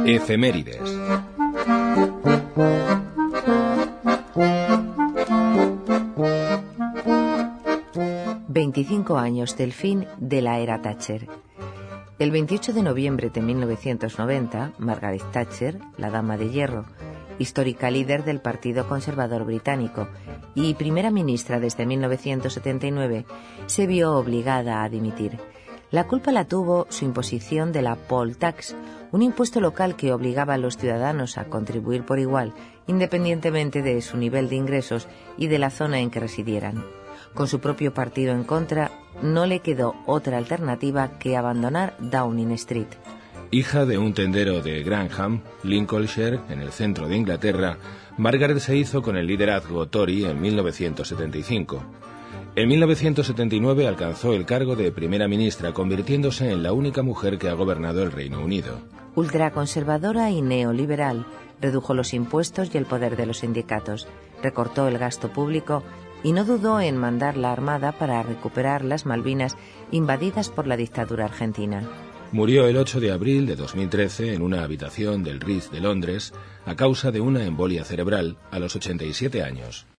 Efemérides. ...25 años del fin de la era Thatcher. El 28 de noviembre de 1990, Margaret Thatcher, la Dama de Hierro, histórica líder del Partido Conservador Británico y primera ministra desde 1979, se vio obligada a dimitir. La culpa la tuvo su imposición de la poll tax, un impuesto local que obligaba a los ciudadanos a contribuir por igual, independientemente de su nivel de ingresos y de la zona en que residieran. Con su propio partido en contra, no le quedó otra alternativa que abandonar Downing Street. Hija de un tendero de Grantham, Lincolnshire, en el centro de Inglaterra, Margaret se hizo con el liderazgo Tory en 1975. En 1979 alcanzó el cargo de primera ministra, convirtiéndose en la única mujer que ha gobernado el Reino Unido. Ultraconservadora y neoliberal, redujo los impuestos y el poder de los sindicatos, recortó el gasto público y no dudó en mandar la Armada para recuperar las Malvinas invadidas por la dictadura argentina. Murió el 8 de abril de 2013 en una habitación del Ritz de Londres a causa de una embolia cerebral a los 87 años.